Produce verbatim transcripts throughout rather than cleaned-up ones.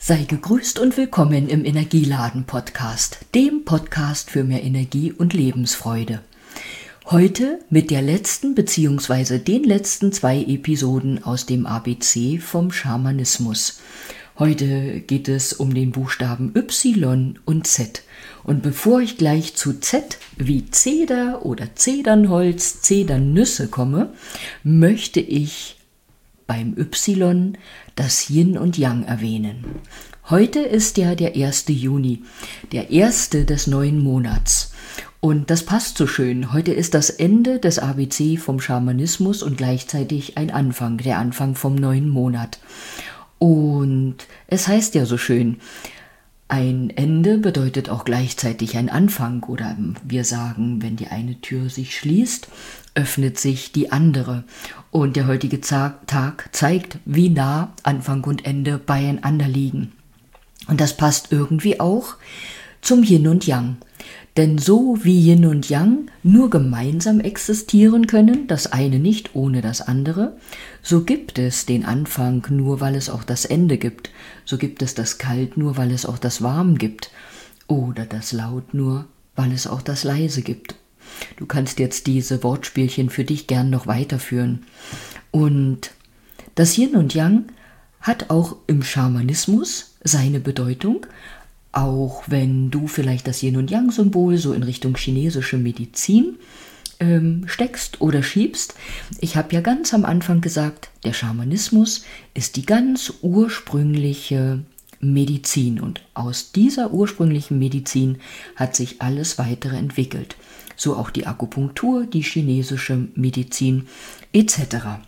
Sei gegrüßt und willkommen im Energieladen-Podcast, dem Podcast für mehr Energie und Lebensfreude. Heute mit der letzten bzw. den letzten zwei Episoden aus dem A B C vom Schamanismus. Heute geht es um den Buchstaben Y und Z. Und bevor ich gleich zu Z wie Zeder oder Zedernholz, Zedernüsse komme, möchte ich beim Y das Yin und Yang erwähnen. Heute ist ja der erste Juni, der erste des neuen Monats. Und das passt so schön. Heute ist das Ende des A B C vom Schamanismus und gleichzeitig ein Anfang, der Anfang vom neuen Monat. Und es heißt ja so schön, ein Ende bedeutet auch gleichzeitig ein Anfang. Oder wir sagen, wenn die eine Tür sich schließt, öffnet sich die andere. Und der heutige Tag zeigt, wie nah Anfang und Ende beieinander liegen. Und das passt irgendwie auch zum Yin und Yang. Denn so wie Yin und Yang nur gemeinsam existieren können, das eine nicht ohne das andere, so gibt es den Anfang nur, weil es auch das Ende gibt. So gibt es das Kalt nur, weil es auch das Warm gibt. Oder das Laut nur, weil es auch das Leise gibt. Du kannst jetzt diese Wortspielchen für dich gern noch weiterführen. Und das Yin und Yang hat auch im Schamanismus seine Bedeutung, auch wenn du vielleicht das Yin und Yang-Symbol so in Richtung chinesische Medizin ähm, steckst oder schiebst. Ich habe ja ganz am Anfang gesagt, der Schamanismus ist die ganz ursprüngliche Medizin und aus dieser ursprünglichen Medizin hat sich alles weitere entwickelt. So auch die Akupunktur, die chinesische Medizin et cetera.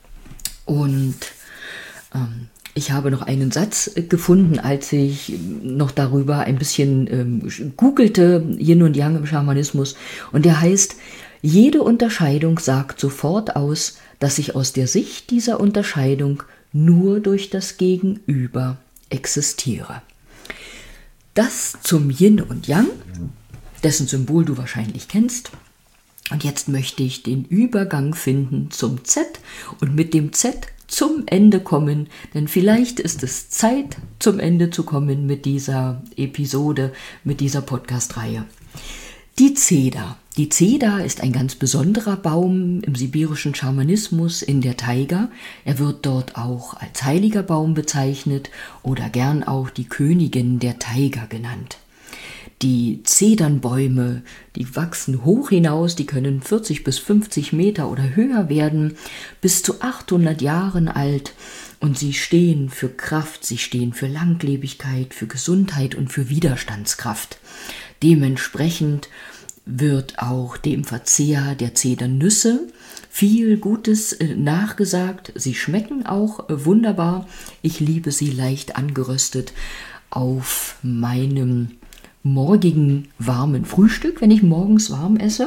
Und ähm, ich habe noch einen Satz gefunden, als ich noch darüber ein bisschen ähm, googelte, Yin und Yang im Schamanismus. Und der heißt, jede Unterscheidung sagt sofort aus, dass ich aus der Sicht dieser Unterscheidung nur durch das Gegenüber existiere. Das zum Yin und Yang, dessen Symbol du wahrscheinlich kennst. Und jetzt möchte ich den Übergang finden zum Z und mit dem Z zum Ende kommen, denn vielleicht ist es Zeit, zum Ende zu kommen mit dieser Episode, mit dieser Podcast-Reihe. Die Zeder. Die Zeder ist ein ganz besonderer Baum im sibirischen Schamanismus in der Taiga. Er wird dort auch als heiliger Baum bezeichnet oder gern auch die Königin der Taiga genannt. Die Zedernbäume, die wachsen hoch hinaus, die können vierzig bis fünfzig Meter oder höher werden, bis zu achthundert Jahren alt und sie stehen für Kraft, sie stehen für Langlebigkeit, für Gesundheit und für Widerstandskraft. Dementsprechend wird auch dem Verzehr der Zedernüsse viel Gutes nachgesagt. Sie schmecken auch wunderbar. Ich liebe sie leicht angeröstet auf meinem morgigen warmen Frühstück, wenn ich morgens warm esse.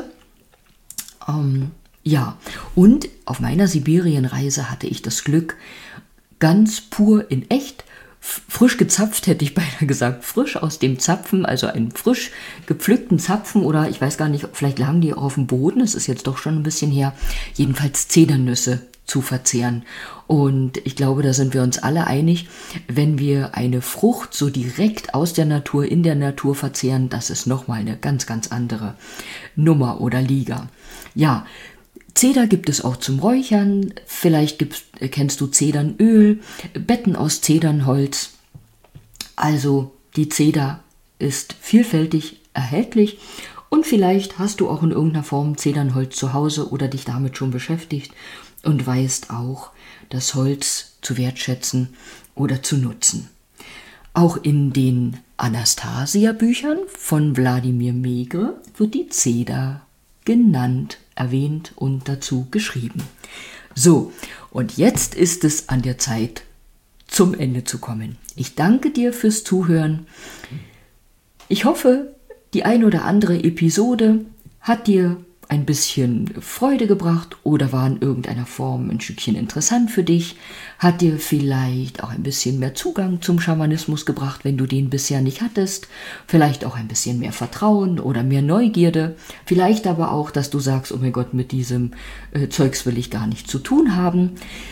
Ähm, ja, und auf meiner Sibirienreise hatte ich das Glück, ganz pur in echt, frisch gezapft, hätte ich beinahe gesagt, frisch aus dem Zapfen, also einen frisch gepflückten Zapfen oder ich weiß gar nicht, vielleicht lagen die auch auf dem Boden, es ist jetzt doch schon ein bisschen her, jedenfalls Zedernüsse zu verzehren. Und ich glaube, da sind wir uns alle einig, wenn wir eine Frucht so direkt aus der Natur, in der Natur verzehren, das ist nochmal eine ganz, ganz andere Nummer oder Liga. Ja, Zeder gibt es auch zum Räuchern, vielleicht gibt's, kennst du Zedernöl, Betten aus Zedernholz. Also die Zeder ist vielfältig erhältlich und vielleicht hast du auch in irgendeiner Form Zedernholz zu Hause oder dich damit schon beschäftigt und weißt auch, das Holz zu wertschätzen oder zu nutzen. Auch in den Anastasia-Büchern von Wladimir Megre wird die Zeder genannt, erwähnt und dazu geschrieben. So, und jetzt ist es an der Zeit, zum Ende zu kommen. Ich danke dir fürs Zuhören. Ich hoffe, die ein oder andere Episode hat dir ein bisschen Freude gebracht oder war in irgendeiner Form ein Stückchen interessant für dich, hat dir vielleicht auch ein bisschen mehr Zugang zum Schamanismus gebracht, wenn du den bisher nicht hattest, vielleicht auch ein bisschen mehr Vertrauen oder mehr Neugierde, vielleicht aber auch, dass du sagst, oh mein Gott, mit diesem äh, Zeugs will ich gar nichts zu tun haben.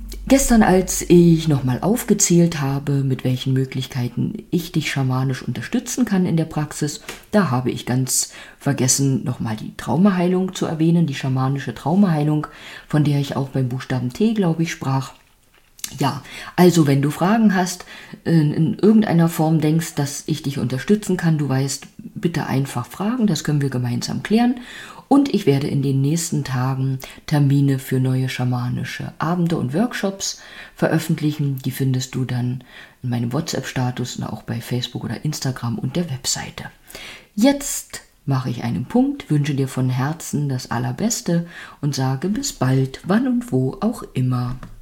Gestern, als ich nochmal aufgezählt habe, mit welchen Möglichkeiten ich dich schamanisch unterstützen kann in der Praxis, da habe ich ganz vergessen, nochmal die Traumaheilung zu erwähnen, die schamanische Traumaheilung, von der ich auch beim Buchstaben T, glaube ich, sprach. Ja, also wenn du Fragen hast, in irgendeiner Form denkst, dass ich dich unterstützen kann, du weißt, bitte einfach fragen, das können wir gemeinsam klären. Und ich werde in den nächsten Tagen Termine für neue schamanische Abende und Workshops veröffentlichen. Die findest du dann in meinem WhatsApp-Status und auch bei Facebook oder Instagram und der Webseite. Jetzt mache ich einen Punkt, wünsche dir von Herzen das Allerbeste und sage bis bald, wann und wo auch immer.